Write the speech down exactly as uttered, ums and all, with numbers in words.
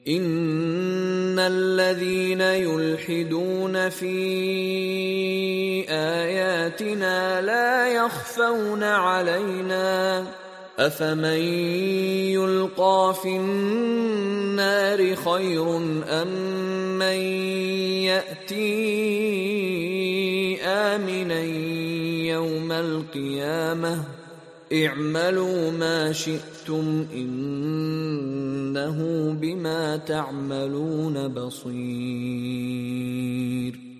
إن الذين يلحدون في آياتنا لا يخفون علينا أفمن يلقى في النار خير أم من يأتي آمنا يوم القيامة اعملوا ما شئتم إنه بما تعملون بصير